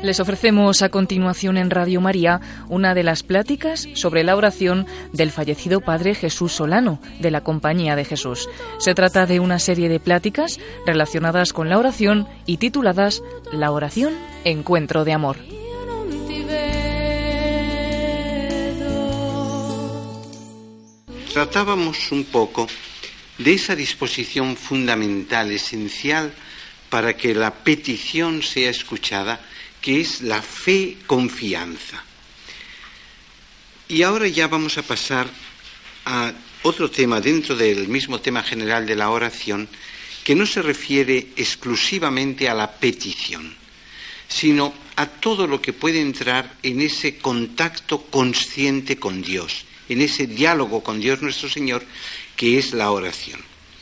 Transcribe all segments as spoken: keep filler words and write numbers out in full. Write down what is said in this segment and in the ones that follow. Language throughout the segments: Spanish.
Les ofrecemos a continuación en Radio María una de las pláticas sobre la oración del fallecido padre Jesús Solano, de la Compañía de Jesús. Se trata de una serie de pláticas relacionadas con la oración y tituladas La oración, encuentro de amor. Tratábamos un poco de esa disposición fundamental, esencial, para que la petición sea escuchada, que es la fe confianza. Y ahora ya vamos a pasar a otro tema dentro del mismo tema general de la oración, que no se refiere exclusivamente a la petición, sino a todo lo que puede entrar en ese contacto consciente con Dios, en ese diálogo con Dios nuestro Señor, que es la oración.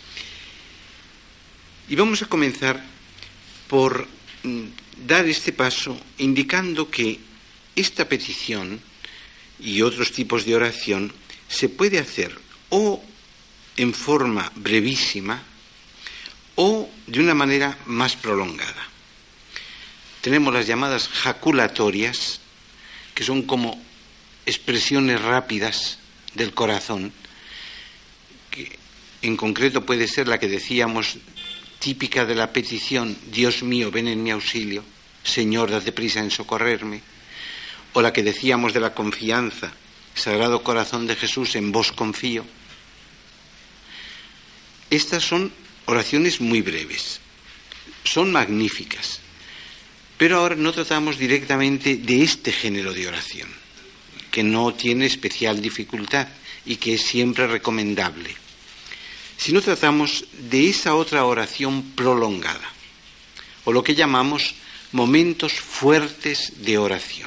Y vamos a comenzar por dar este paso indicando que esta petición y otros tipos de oración se puede hacer o en forma brevísima o de una manera más prolongada. Tenemos las llamadas jaculatorias, que son como expresiones rápidas del corazón, que en concreto puede ser la que decíamos típica de la petición, Dios mío, ven en mi auxilio, Señor, date prisa en socorrerme, o la que decíamos de la confianza, Sagrado Corazón de Jesús, en vos confío. Estas son oraciones muy breves, son magníficas, pero ahora no tratamos directamente de este género de oración, que no tiene especial dificultad y que es siempre recomendable, si no tratamos de esa otra oración prolongada, o lo que llamamos momentos fuertes de oración.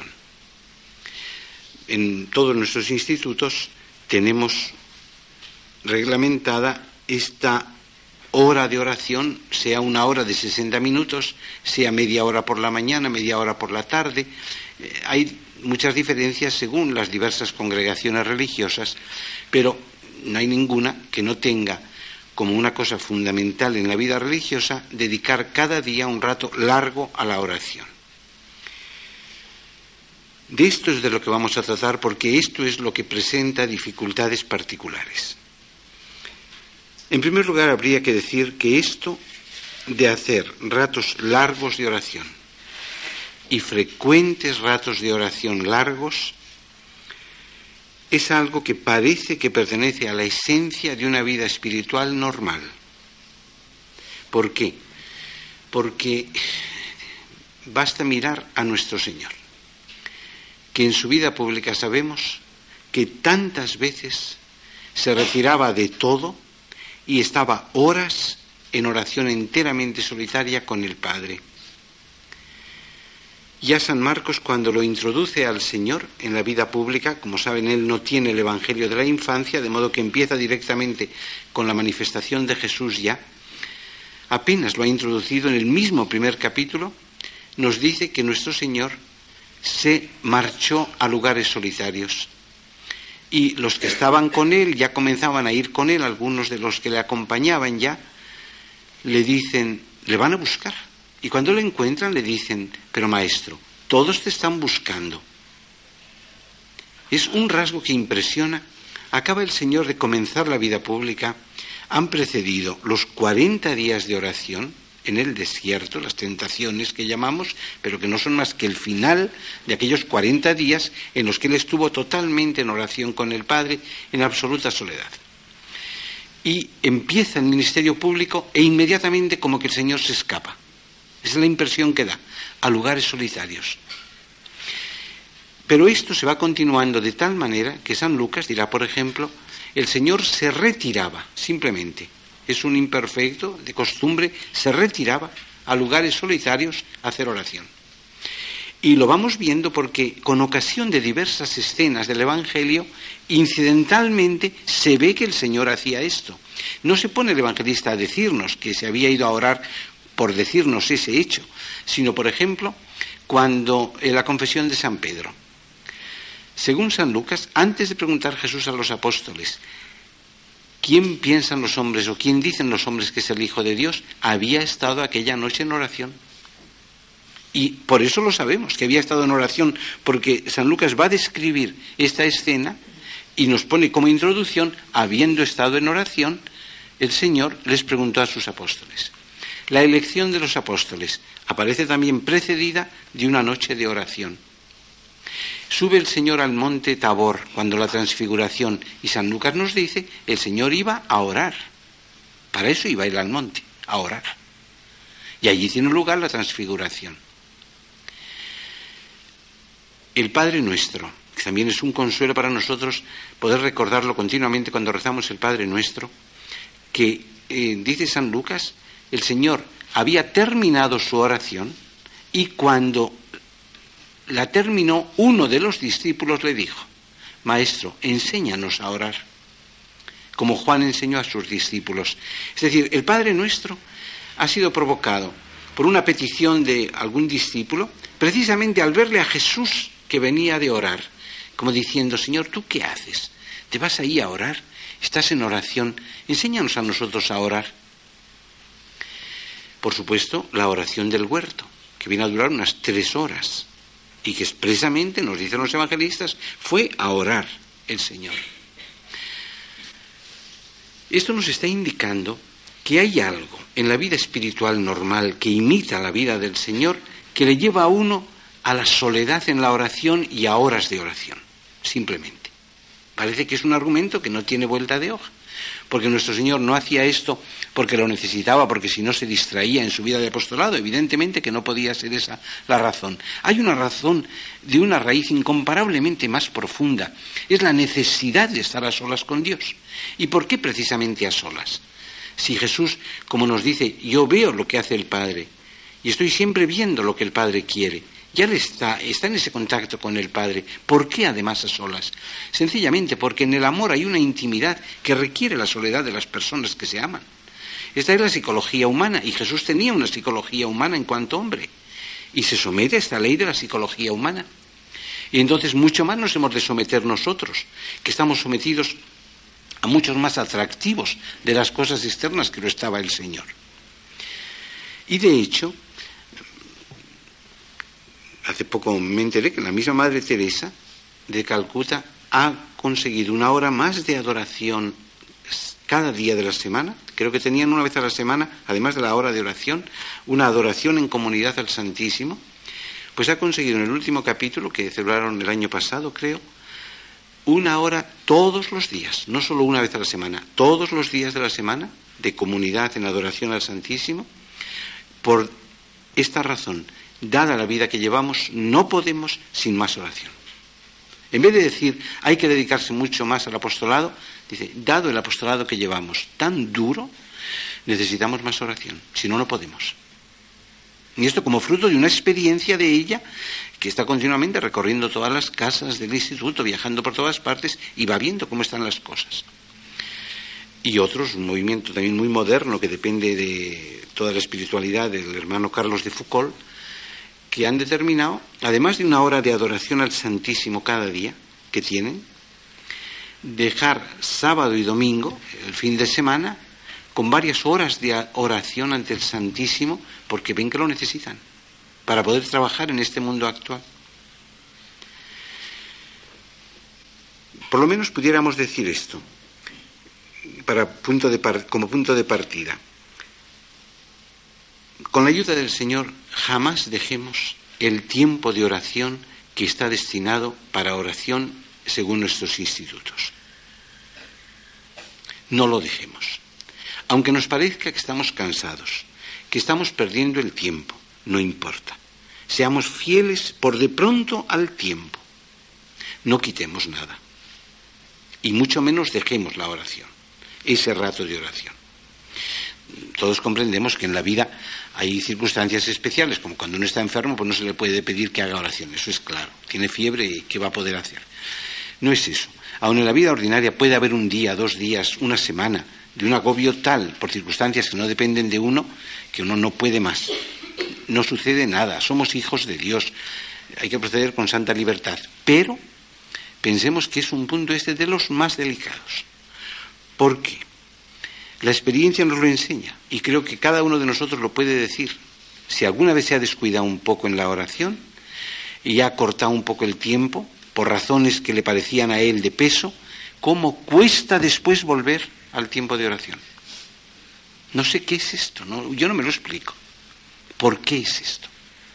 En todos nuestros institutos tenemos reglamentada esta hora de oración, sea una hora de sesenta minutos, sea media hora por la mañana, media hora por la tarde. Eh, hay muchas diferencias según las diversas congregaciones religiosas, pero no hay ninguna que no tenga como una cosa fundamental en la vida religiosa, dedicar cada día un rato largo a la oración. De esto es de lo que vamos a tratar, porque esto es lo que presenta dificultades particulares. En primer lugar, habría que decir que esto de hacer ratos largos de oración y frecuentes ratos de oración largos es algo que parece que pertenece a la esencia de una vida espiritual normal. ¿Por qué? Porque basta mirar a nuestro Señor, que en su vida pública sabemos que tantas veces se retiraba de todo y estaba horas en oración enteramente solitaria con el Padre. Ya San Marcos, cuando lo introduce al Señor en la vida pública, como saben, él no tiene el Evangelio de la infancia, de modo que empieza directamente con la manifestación de Jesús ya, apenas lo ha introducido en el mismo primer capítulo, nos dice que nuestro Señor se marchó a lugares solitarios. Y los que estaban con él ya comenzaban a ir con él, algunos de los que le acompañaban ya, le dicen, le van a buscar. Y cuando lo encuentran le dicen, pero maestro, todos te están buscando. Es un rasgo que impresiona. Acaba el Señor de comenzar la vida pública, han precedido los cuarenta días de oración en el desierto, las tentaciones que llamamos, pero que no son más que el final de aquellos cuarenta días en los que él estuvo totalmente en oración con el Padre, en absoluta soledad. Y empieza el ministerio público e inmediatamente como que el Señor se escapa. Esa es la impresión que da, a lugares solitarios. Pero esto se va continuando de tal manera que San Lucas dirá, por ejemplo, el Señor se retiraba, simplemente. Es un imperfecto de costumbre, se retiraba a lugares solitarios a hacer oración. Y lo vamos viendo porque con ocasión de diversas escenas del Evangelio, incidentalmente se ve que el Señor hacía esto. No se pone el evangelista a decirnos que se había ido a orar por decirnos ese hecho, sino, por ejemplo, cuando en la confesión de San Pedro. Según San Lucas, antes de preguntar Jesús a los apóstoles, ¿quién piensan los hombres o quién dicen los hombres que es el Hijo de Dios?, había estado aquella noche en oración. Y por eso lo sabemos, que había estado en oración, porque San Lucas va a describir esta escena y nos pone como introducción, habiendo estado en oración, el Señor les preguntó a sus apóstoles. La elección de los apóstoles aparece también precedida de una noche de oración. Sube el Señor al monte Tabor cuando la transfiguración, y San Lucas nos dice, el Señor iba a orar. Para eso iba a ir al monte, a orar. Y allí tiene lugar la transfiguración. El Padre Nuestro, que también es un consuelo para nosotros poder recordarlo continuamente cuando rezamos el Padre Nuestro, que eh, dice San Lucas, el Señor había terminado su oración y cuando la terminó, uno de los discípulos le dijo, Maestro, enséñanos a orar, como Juan enseñó a sus discípulos. Es decir, el Padre Nuestro ha sido provocado por una petición de algún discípulo, precisamente al verle a Jesús que venía de orar, como diciendo, Señor, ¿tú qué haces? ¿Te vas ahí a orar? ¿Estás en oración? Enséñanos a nosotros a orar. Por supuesto, la oración del huerto, que viene a durar unas tres horas, y que expresamente, nos dicen los evangelistas, fue a orar el Señor. Esto nos está indicando que hay algo en la vida espiritual normal que imita la vida del Señor, que le lleva a uno a la soledad en la oración y a horas de oración, simplemente. Parece que es un argumento que no tiene vuelta de hoja, porque nuestro Señor no hacía esto porque lo necesitaba, porque si no se distraía en su vida de apostolado, evidentemente que no podía ser esa la razón. Hay una razón de una raíz incomparablemente más profunda, es la necesidad de estar a solas con Dios. ¿Y por qué precisamente a solas? Si Jesús, como nos dice, yo veo lo que hace el Padre, y estoy siempre viendo lo que el Padre quiere, ya le está, está en ese contacto con el Padre. ¿Por qué además a solas? Sencillamente porque en el amor hay una intimidad que requiere la soledad de las personas que se aman. Esta es la psicología humana, y Jesús tenía una psicología humana en cuanto hombre, y se somete a esta ley de la psicología humana. Y entonces mucho más nos hemos de someter nosotros, que estamos sometidos a muchos más atractivos de las cosas externas que lo estaba el Señor. Y de hecho, hace poco me enteré que la misma Madre Teresa de Calcuta ha conseguido una hora más de adoración cada día de la semana. Creo que tenían una vez a la semana, además de la hora de oración, una adoración en comunidad al Santísimo. Pues ha conseguido en el último capítulo, que celebraron el año pasado, creo, una hora todos los días, no solo una vez a la semana, todos los días de la semana, de comunidad en adoración al Santísimo. Por esta razón, dada la vida que llevamos, no podemos sin más oración. En vez de decir, hay que dedicarse mucho más al apostolado, dice, dado el apostolado que llevamos tan duro, necesitamos más oración, si no, no podemos. Y esto como fruto de una experiencia de ella, que está continuamente recorriendo todas las casas del instituto, viajando por todas partes, y va viendo cómo están las cosas. Y otros, un movimiento también muy moderno, que depende de toda la espiritualidad del hermano Carlos de Foucault, que han determinado, además de una hora de adoración al Santísimo cada día que tienen, dejar sábado y domingo, el fin de semana, con varias horas de oración ante el Santísimo, porque ven que lo necesitan, para poder trabajar en este mundo actual. Por lo menos pudiéramos decir esto, para punto de par- como punto de partida. Con la ayuda del Señor, jamás dejemos el tiempo de oración que está destinado para oración según nuestros institutos. No lo dejemos. Aunque nos parezca que estamos cansados, que estamos perdiendo el tiempo, no importa. Seamos fieles por de pronto al tiempo. No quitemos nada. Y mucho menos dejemos la oración, ese rato de oración. Todos comprendemos que en la vida hay circunstancias especiales, como cuando uno está enfermo, pues no se le puede pedir que haga oración, eso es claro. Tiene fiebre y ¿qué va a poder hacer? No es eso. Aun en la vida ordinaria puede haber un día, dos días, una semana, de un agobio tal, por circunstancias que no dependen de uno, que uno no puede más. No sucede nada, somos hijos de Dios, hay que proceder con santa libertad. Pero pensemos que es un punto este de los más delicados. ¿Por qué? La experiencia nos lo enseña, y creo que cada uno de nosotros lo puede decir. si alguna vez se ha descuidado un poco en la oración y ha cortado un poco el tiempo por razones que le parecían a él de peso, ¿cómo cuesta después volver al tiempo de oración? No sé qué es esto, ¿no? Yo no me lo explico. ¿Por qué es esto?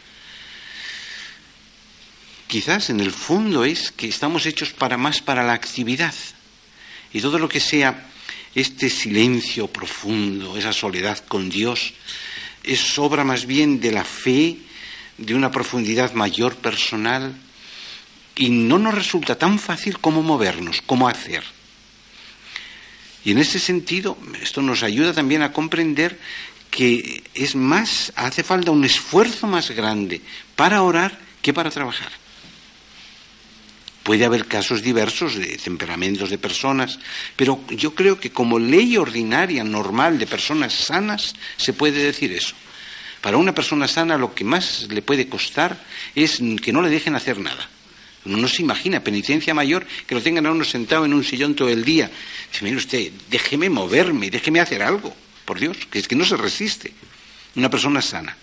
Quizás en el fondo es que estamos hechos para más para la actividad. Y todo lo que sea este silencio profundo, esa soledad con Dios, es obra más bien de la fe, de una profundidad mayor personal, y no nos resulta tan fácil como movernos, como hacer. Y en ese sentido, esto nos ayuda también a comprender que es más, hace falta un esfuerzo más grande para orar que para trabajar. Puede haber casos diversos de temperamentos de personas, pero yo creo que como ley ordinaria, normal, de personas sanas, se puede decir eso. Para una persona sana lo que más le puede costar es que no le dejen hacer nada. Uno no se imagina penitencia mayor que lo tengan a uno sentado en un sillón todo el día. Dice, mire usted, déjeme moverme, déjeme hacer algo, por Dios, que es que no se resiste una persona sana.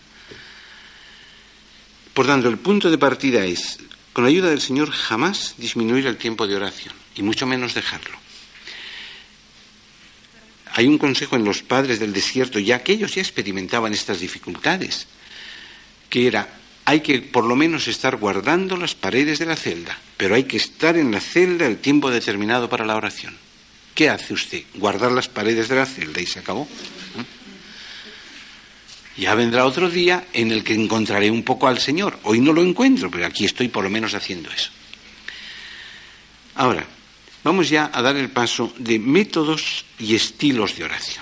Por tanto, el punto de partida es, con la ayuda del Señor, jamás disminuir el tiempo de oración, y mucho menos dejarlo. Hay un consejo en los padres del desierto, ya que ellos ya experimentaban estas dificultades, que era, hay que por lo menos estar guardando las paredes de la celda, pero hay que estar en la celda el tiempo determinado para la oración. ¿Qué hace usted? Guardar las paredes de la celda y se acabó. ¿Eh? Ya vendrá otro día en el que encontraré un poco al Señor. Hoy no lo encuentro, pero aquí estoy por lo menos haciendo eso. Ahora, vamos ya a dar el paso de métodos y estilos de oración.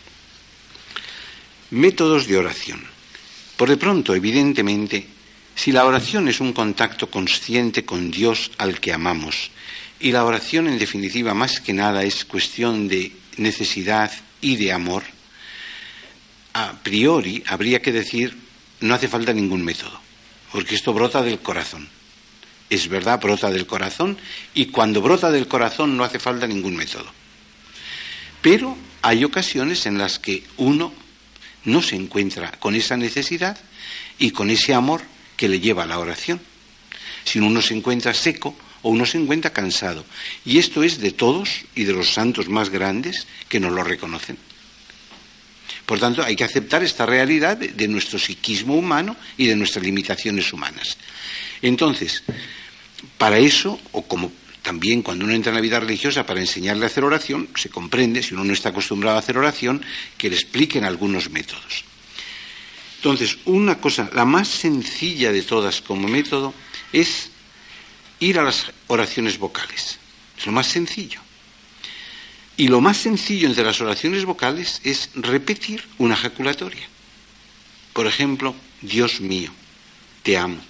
Métodos de oración. Por de pronto, evidentemente, si la oración es un contacto consciente con Dios al que amamos, y la oración, en definitiva, más que nada es cuestión de necesidad y de amor, a priori habría que decir, no hace falta ningún método, porque esto brota del corazón. Es verdad, brota del corazón, y cuando brota del corazón no hace falta ningún método. Pero hay ocasiones en las que uno no se encuentra con esa necesidad y con ese amor que le lleva a la oración. Si uno se encuentra seco o uno se encuentra cansado. Y esto es de todos y de los santos más grandes que nos lo reconocen. Por tanto, hay que aceptar esta realidad de, de nuestro psiquismo humano y de nuestras limitaciones humanas. Entonces, para eso, o como también cuando uno entra en la vida religiosa para enseñarle a hacer oración, se comprende, si uno no está acostumbrado a hacer oración, que le expliquen algunos métodos. Entonces, una cosa, la más sencilla de todas como método, es ir a las oraciones vocales. Es lo más sencillo. Y lo más sencillo entre las oraciones vocales es repetir una ejaculatoria. Por ejemplo, Dios mío, te amo.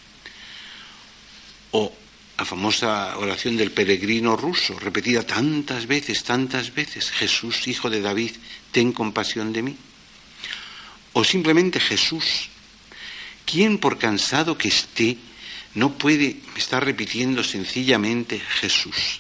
O la famosa oración del peregrino ruso, repetida tantas veces, tantas veces, Jesús, hijo de David, ten compasión de mí. O simplemente Jesús. ¿Quién, por cansado que esté, no puede estar repitiendo sencillamente Jesús?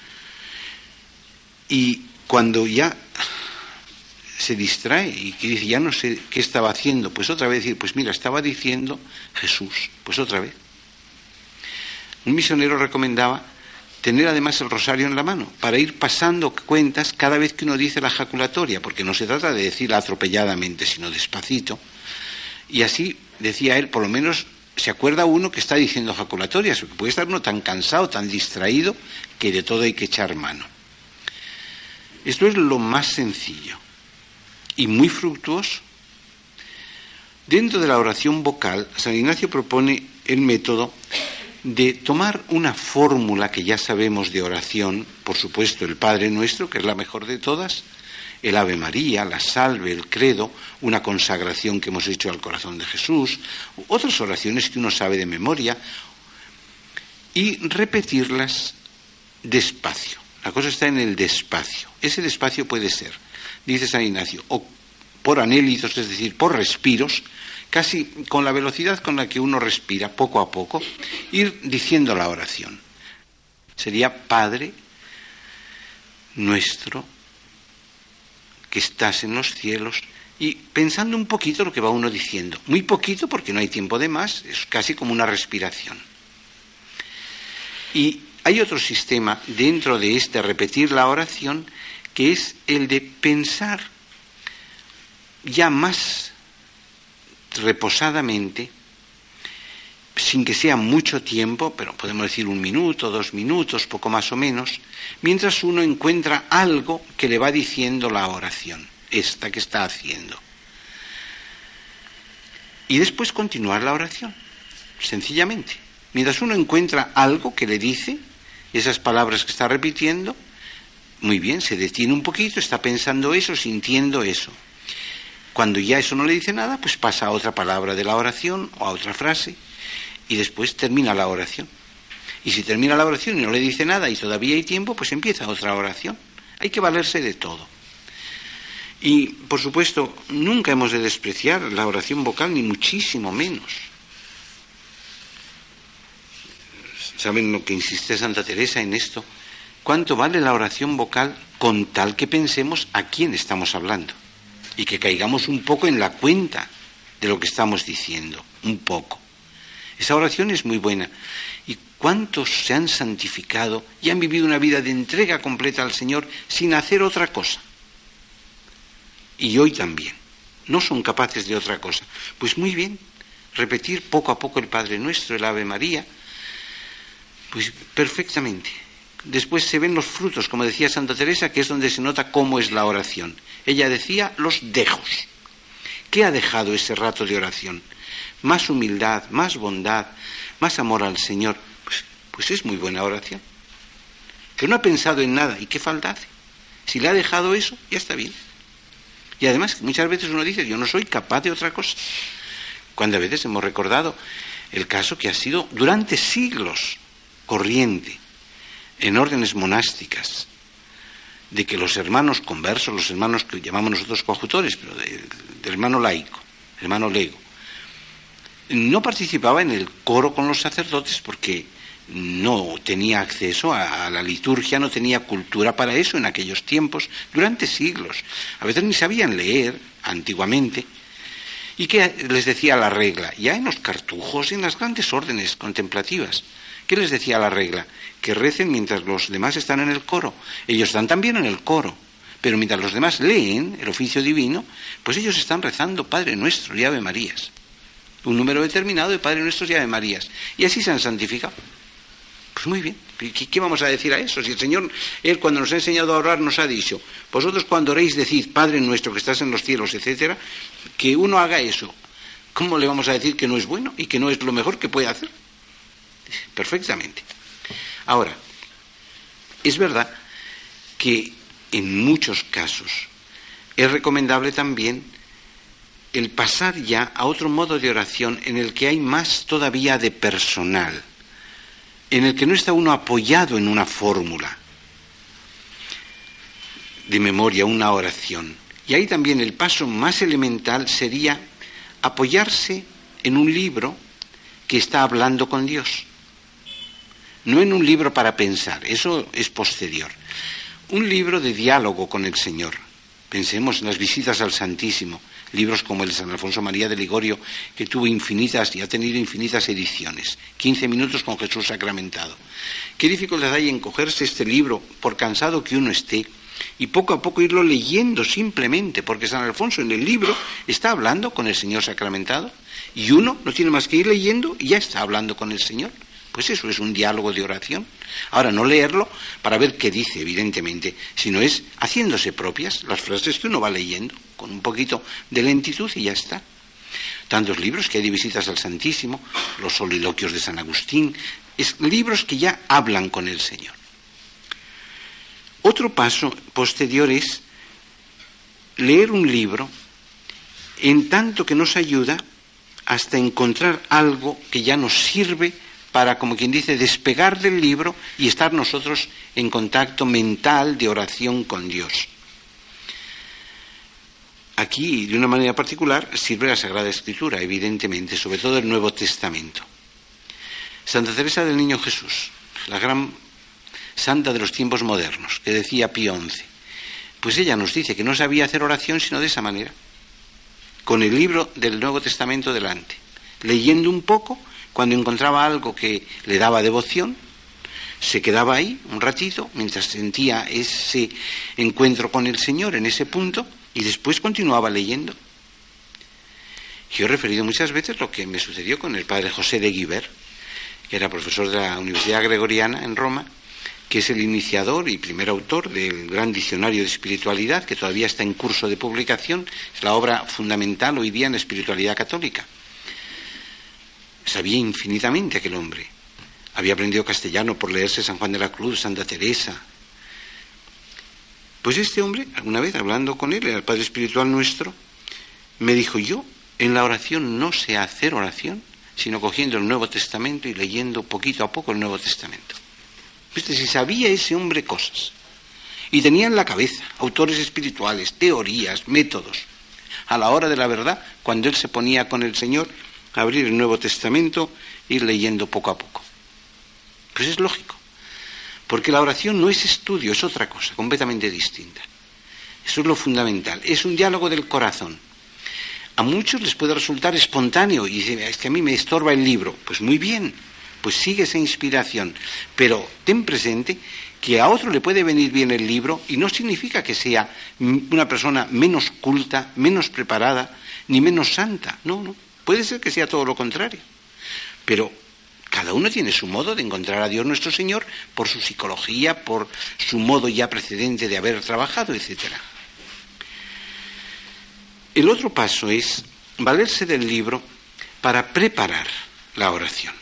Y cuando ya se distrae y que dice, ya no sé qué estaba haciendo, pues otra vez decir, pues mira, estaba diciendo Jesús, pues otra vez. Un misionero recomendaba tener además el rosario en la mano, para ir pasando cuentas cada vez que uno dice la ejaculatoria, porque no se trata de decirla atropelladamente, sino despacito. Y así, decía él, por lo menos se acuerda uno que está diciendo ejaculatorias, porque puede estar uno tan cansado, tan distraído, que de todo hay que echar mano. Esto es lo más sencillo y muy fructuoso. Dentro de la oración vocal, San Ignacio propone el método de tomar una fórmula que ya sabemos de oración, por supuesto el Padre Nuestro, que es la mejor de todas, el Ave María, la Salve, el Credo, una consagración que hemos hecho al corazón de Jesús, otras oraciones que uno sabe de memoria, y repetirlas despacio. La cosa está en el despacio. Ese despacio puede ser, dice San Ignacio, o por anélitos, es decir, por respiros, casi con la velocidad con la que uno respira, poco a poco, ir diciendo la oración. Sería Padre nuestro, que estás en los cielos, y pensando un poquito lo que va uno diciendo. Muy poquito porque no hay tiempo de más, es casi como una respiración. Y hay otro sistema dentro de este repetir la oración, que es el de pensar ya más reposadamente, sin que sea mucho tiempo, pero podemos decir un minuto, dos minutos, poco más o menos, mientras uno encuentra algo que le va diciendo la oración, esta que está haciendo. Y después continuar la oración, sencillamente. Mientras uno encuentra algo que le dice, esas palabras que está repitiendo, muy bien, se detiene un poquito, está pensando eso, sintiendo eso. Cuando ya eso no le dice nada, pues pasa a otra palabra de la oración o a otra frase y después termina la oración. Y si termina la oración y no le dice nada y todavía hay tiempo, pues empieza otra oración. Hay que valerse de todo. Y, por supuesto, nunca hemos de despreciar la oración vocal, ni muchísimo menos. ¿Saben lo que insiste Santa Teresa en esto? ¿Cuánto vale la oración vocal con tal que pensemos a quién estamos hablando? Y que caigamos un poco en la cuenta de lo que estamos diciendo, un poco. Esa oración es muy buena. ¿Y cuántos se han santificado y han vivido una vida de entrega completa al Señor sin hacer otra cosa? Y hoy también. No son capaces de otra cosa. Pues muy bien, repetir poco a poco el Padre Nuestro, el Ave María, pues perfectamente. Después se ven los frutos, como decía Santa Teresa, que es donde se nota cómo es la oración. Ella decía los dejos. ¿Qué ha dejado ese rato de oración? Más humildad, más bondad, más amor al Señor. Pues, pues es muy buena oración. Que no ha pensado en nada. ¿Y qué falta hace? Si le ha dejado eso, ya está bien. Y además, muchas veces uno dice, yo no soy capaz de otra cosa. Cuando a veces hemos recordado el caso que ha sido durante siglos corriente en órdenes monásticas, de que los hermanos conversos, los hermanos que llamamos nosotros coadjutores, pero del de hermano laico, hermano lego, no participaba en el coro con los sacerdotes porque no tenía acceso a, a la liturgia, no tenía cultura para eso en aquellos tiempos, durante siglos. A veces ni sabían leer, antiguamente. ¿Y qué les decía la regla? Ya en los cartujos y en las grandes órdenes contemplativas. ¿Qué les decía la regla? Que recen mientras los demás están en el coro. Ellos están también en el coro, pero mientras los demás leen el oficio divino, pues ellos están rezando Padre Nuestro y Ave Marías. Un número determinado de Padre Nuestros y Ave Marías. Y así se han santificado. Pues muy bien. ¿Qué, qué vamos a decir a eso? Si el Señor, Él cuando nos ha enseñado a orar, nos ha dicho, vosotros cuando oréis decid, Padre Nuestro que estás en los cielos, etcétera, que uno haga eso. ¿Cómo le vamos a decir que no es bueno y que no es lo mejor que puede hacer? Perfectamente. Ahora, es verdad que en muchos casos es recomendable también el pasar ya a otro modo de oración en el que hay más todavía de personal, en el que no está uno apoyado en una fórmula de memoria, una oración. Y ahí también el paso más elemental sería apoyarse en un libro que está hablando con Dios. No en un libro para pensar, eso es posterior. Un libro de diálogo con el Señor. Pensemos en las visitas al Santísimo, libros como el de San Alfonso María de Ligorio, que tuvo infinitas y ha tenido infinitas ediciones. quince minutos con Jesús sacramentado. ¿Qué dificultad hay en cogerse este libro, por cansado que uno esté, y poco a poco irlo leyendo simplemente? Porque San Alfonso en el libro está hablando con el Señor sacramentado, y uno no tiene más que ir leyendo y ya está hablando con el Señor. Pues eso es un diálogo de oración. Ahora, no leerlo para ver qué dice, evidentemente, sino es haciéndose propias las frases que uno va leyendo, con un poquito de lentitud y ya está. Tantos libros que hay de visitas al Santísimo, los soliloquios de San Agustín, es, libros que ya hablan con el Señor. Otro paso posterior es leer un libro en tanto que nos ayuda hasta encontrar algo que ya nos sirve para, como quien dice, despegar del libro y estar nosotros en contacto mental de oración con Dios. Aquí, de una manera particular, sirve la Sagrada Escritura, evidentemente, sobre todo el Nuevo Testamento. Santa Teresa del Niño Jesús, la gran santa de los tiempos modernos, que decía Pío once, pues ella nos dice que no sabía hacer oración sino de esa manera. con el libro del Nuevo Testamento delante, leyendo un poco. Cuando encontraba algo que le daba devoción, se quedaba ahí un ratito mientras sentía ese encuentro con el Señor en ese punto, y después continuaba leyendo. Yo he referido muchas veces lo que me sucedió con el padre José de Guibert, que era profesor de la Universidad Gregoriana en Roma, que es el iniciador y primer autor del gran diccionario de espiritualidad, que todavía está en curso de publicación. Es la obra fundamental hoy día en la espiritualidad católica. Sabía infinitamente aquel hombre. Había aprendido castellano por leerse San Juan de la Cruz, Santa Teresa. Pues este hombre, alguna vez hablando con él, era el padre espiritual nuestro, me dijo: yo en la oración no sé hacer oración, sino cogiendo el Nuevo Testamento y leyendo poquito a poco el Nuevo Testamento. ¿Viste? Si sabía ese hombre cosas. Y tenía en la cabeza autores espirituales, teorías, métodos. A la hora de la verdad, cuando él se ponía con el Señor, abrir el Nuevo Testamento, ir leyendo poco a poco. Pues es lógico, porque la oración no es estudio, es otra cosa, completamente distinta. Eso es lo fundamental, es un diálogo del corazón. A muchos les puede resultar espontáneo, y dicen: es que a mí me estorba el libro. Pues muy bien, pues sigue esa inspiración, pero ten presente que a otro le puede venir bien el libro, y no significa que sea una persona menos culta, menos preparada, ni menos santa, no, no. Puede ser que sea todo lo contrario, pero cada uno tiene su modo de encontrar a Dios nuestro Señor, por su psicología, por su modo ya precedente de haber trabajado, etcétera. El otro paso es valerse del libro para preparar la oración.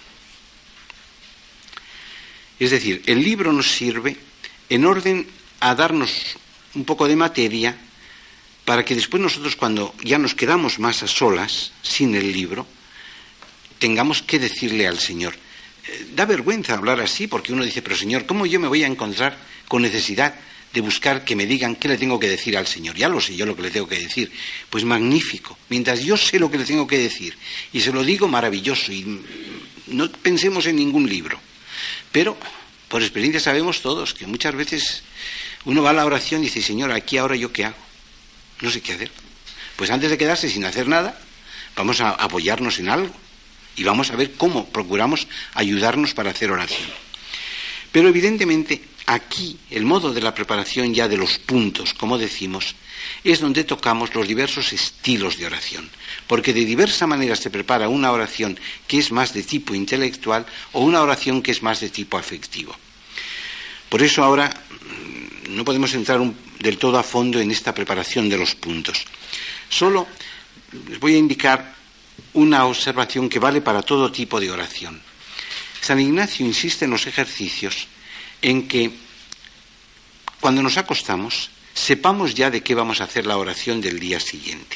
Es decir, el libro nos sirve en orden a darnos un poco de materia, para que después nosotros, cuando ya nos quedamos más a solas, sin el libro, tengamos que decirle al Señor. Eh, da vergüenza hablar así, porque uno dice: pero Señor, ¿cómo yo me voy a encontrar con necesidad de buscar que me digan qué le tengo que decir al Señor? Ya lo sé yo lo que le tengo que decir. Pues magnífico. Mientras yo sé lo que le tengo que decir, y se lo digo, maravilloso, y no pensemos en ningún libro. Pero, por experiencia sabemos todos que muchas veces uno va a la oración y dice: Señor, aquí ahora yo qué hago. No sé qué hacer. Pues antes de quedarse sin hacer nada, vamos a apoyarnos en algo y vamos a ver cómo procuramos ayudarnos para hacer oración. Pero evidentemente aquí el modo de la preparación ya de los puntos, como decimos, es donde tocamos los diversos estilos de oración, porque de diversa manera se prepara una oración que es más de tipo intelectual o una oración que es más de tipo afectivo. Por eso ahora no podemos entrar un, del todo a fondo en esta preparación de los puntos. Solo les voy a indicar una observación que vale para todo tipo de oración. San Ignacio insiste en los ejercicios en que cuando nos acostamos sepamos ya de qué vamos a hacer la oración del día siguiente.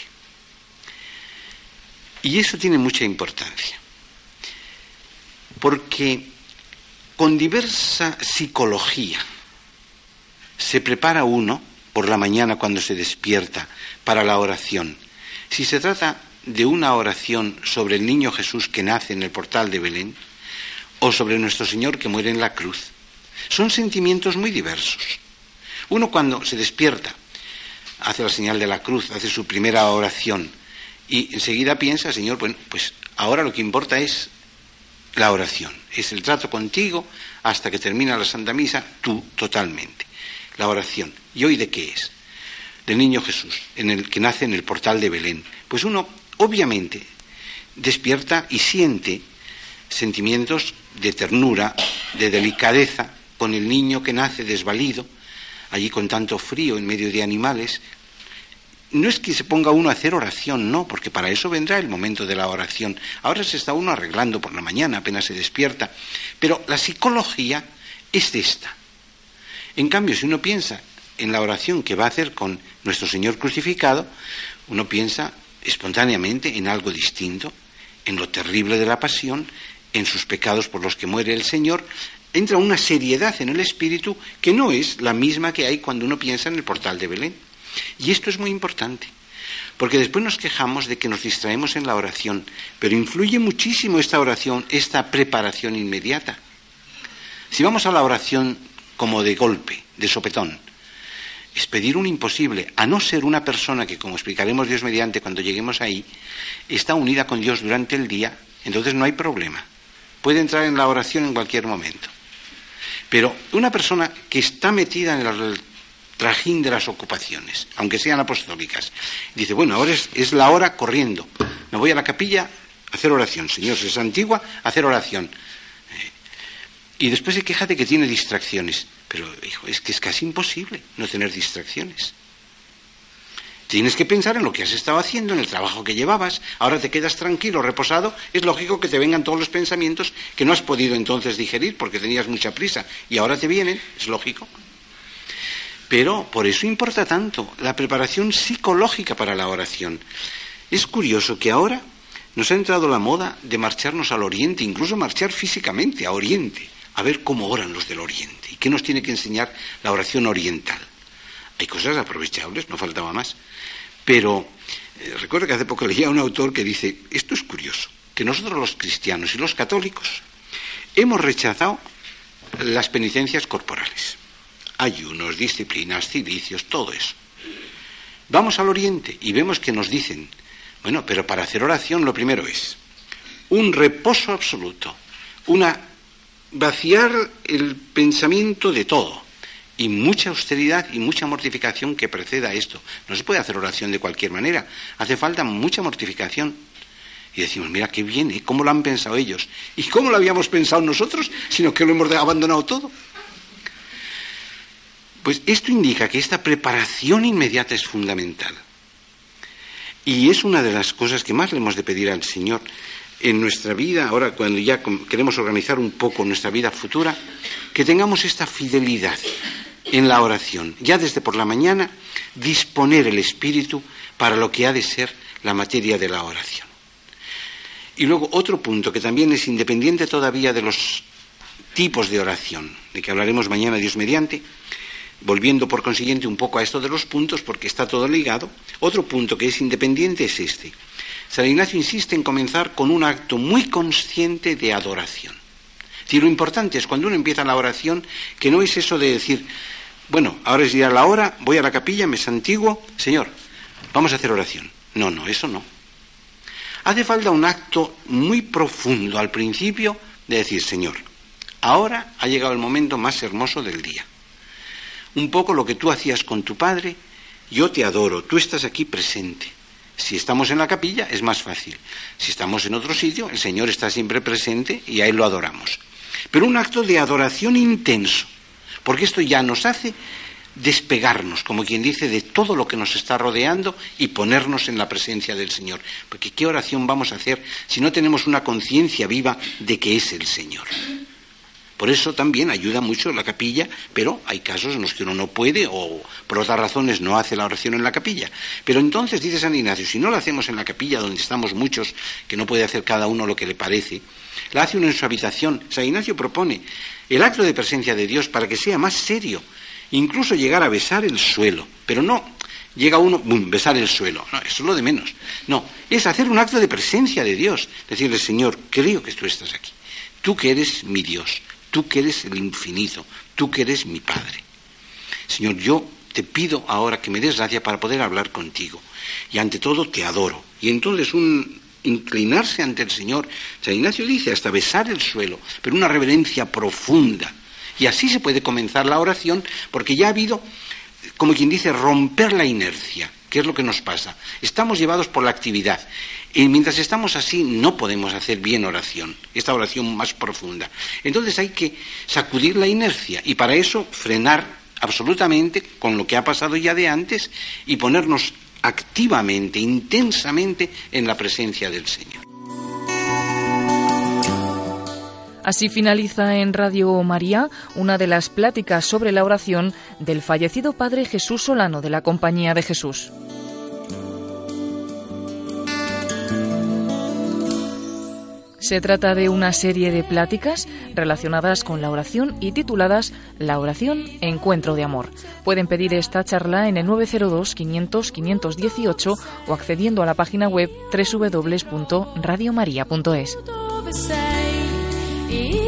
Y eso tiene mucha importancia, porque con diversa psicología se prepara uno por la mañana cuando se despierta para la oración. Si se trata de una oración sobre el niño Jesús que nace en el portal de Belén, o sobre nuestro Señor que muere en la cruz, son sentimientos muy diversos. Uno, cuando se despierta, hace la señal de la cruz, hace su primera oración, y enseguida piensa: Señor, bueno, pues ahora lo que importa es la oración, es el trato contigo hasta que termina la Santa Misa, tú totalmente. La oración. ¿Y hoy de qué es? Del niño Jesús, en el que nace en el portal de Belén. Pues uno, obviamente, despierta y siente sentimientos de ternura, de delicadeza, con el niño que nace desvalido, allí con tanto frío, en medio de animales. No es que se ponga uno a hacer oración, no, porque para eso vendrá el momento de la oración. Ahora se está uno arreglando por la mañana, apenas se despierta. Pero la psicología es esta. En cambio, si uno piensa en la oración que va a hacer con nuestro Señor crucificado, uno piensa espontáneamente en algo distinto, en lo terrible de la pasión, en sus pecados por los que muere el Señor. Entra una seriedad en el espíritu que no es la misma que hay cuando uno piensa en el portal de Belén. Y esto es muy importante, porque después nos quejamos de que nos distraemos en la oración, pero influye muchísimo esta oración, esta preparación inmediata. Si vamos a la oración como de golpe, de sopetón, es pedir un imposible, a no ser una persona que, como explicaremos Dios mediante cuando lleguemos ahí, está unida con Dios durante el día, entonces no hay problema. Puede entrar en la oración en cualquier momento. Pero una persona que está metida en el trajín de las ocupaciones, aunque sean apostólicas, dice, bueno, ahora es, es la hora corriendo, me voy a la capilla a hacer oración, Señor, se santigua, a hacer oración. Eh, y después se queja de que tiene distracciones. Pero, hijo, es que es casi imposible no tener distracciones. Tienes que pensar en lo que has estado haciendo, en el trabajo que llevabas. Ahora te quedas tranquilo, reposado. Es lógico que te vengan todos los pensamientos que no has podido entonces digerir porque tenías mucha prisa. Y ahora te vienen, es lógico. Pero por eso importa tanto la preparación psicológica para la oración. Es curioso que ahora nos ha entrado la moda de marcharnos al Oriente, incluso marchar físicamente a Oriente, a ver cómo oran los del Oriente y qué nos tiene que enseñar la oración oriental. Hay cosas aprovechables, no faltaba más. Pero eh, recuerdo que hace poco leía a un autor que dice, esto es curioso, que nosotros los cristianos y los católicos hemos rechazado las penitencias corporales. Ayunos, disciplinas, cilicios, todo eso. Vamos al Oriente y vemos que nos dicen, bueno, pero para hacer oración lo primero es un reposo absoluto, una vaciar el pensamiento de todo y mucha austeridad y mucha mortificación que preceda a esto. No se puede hacer oración de cualquier manera, hace falta mucha mortificación. Y decimos, mira qué bien, ¿eh? ¿Cómo lo han pensado ellos? ¿Y cómo lo habíamos pensado nosotros? Sino que lo hemos abandonado todo. Pues esto indica que esta preparación inmediata es fundamental. Y es una de las cosas que más le hemos de pedir al Señor en nuestra vida, ahora cuando ya queremos organizar un poco nuestra vida futura, que tengamos esta fidelidad en la oración, ya desde por la mañana, disponer el espíritu para lo que ha de ser la materia de la oración. Y luego otro punto que también es independiente todavía de los tipos de oración, de que hablaremos mañana Dios mediante, volviendo por consiguiente un poco a esto de los puntos, porque está todo ligado, otro punto que es independiente es este. San Ignacio insiste en comenzar con un acto muy consciente de adoración. Es decir, lo importante es cuando uno empieza la oración, que no es eso de decir, bueno, ahora es ya la hora, voy a la capilla, me santiguo, Señor, vamos a hacer oración. No, no, eso no. Hace falta un acto muy profundo al principio de decir, Señor, ahora ha llegado el momento más hermoso del día. Un poco lo que tú hacías con tu Padre, yo te adoro, tú estás aquí presente. Si estamos en la capilla es más fácil. Si estamos en otro sitio, el Señor está siempre presente y a Él lo adoramos. Pero un acto de adoración intenso, porque esto ya nos hace despegarnos, como quien dice, de todo lo que nos está rodeando y ponernos en la presencia del Señor. Porque ¿qué oración vamos a hacer si no tenemos una conciencia viva de que es el Señor? Por eso también ayuda mucho la capilla, pero hay casos en los que uno no puede o por otras razones no hace la oración en la capilla. Pero entonces, dice San Ignacio, si no la hacemos en la capilla donde estamos muchos, que no puede hacer cada uno lo que le parece, la hace uno en su habitación. San Ignacio propone el acto de presencia de Dios para que sea más serio, incluso llegar a besar el suelo, pero no llega uno, boom, besar el suelo, no, eso es lo de menos. No, es hacer un acto de presencia de Dios, decirle, Señor, creo que tú estás aquí, tú que eres mi Dios, tú que eres el infinito, tú que eres mi Padre. Señor, yo te pido ahora que me des gracia para poder hablar contigo. Y ante todo te adoro. Y entonces un inclinarse ante el Señor, San Ignacio dice, hasta besar el suelo, pero una reverencia profunda. Y así se puede comenzar la oración, porque ya ha habido, como quien dice, romper la inercia. ¿Qué es lo que nos pasa? Estamos llevados por la actividad. Y mientras estamos así no podemos hacer bien oración, esta oración más profunda. Entonces hay que sacudir la inercia y para eso frenar absolutamente con lo que ha pasado ya de antes y ponernos activamente, intensamente en la presencia del Señor. Así finaliza en Radio María una de las pláticas sobre la oración del fallecido Padre Jesús Solano de la Compañía de Jesús. Se trata de una serie de pláticas relacionadas con la oración y tituladas La oración, encuentro de amor. Pueden pedir esta charla en el nueve cero dos, quinientos, quinientos dieciocho o accediendo a la página web doble u doble u doble u punto radio maría punto es.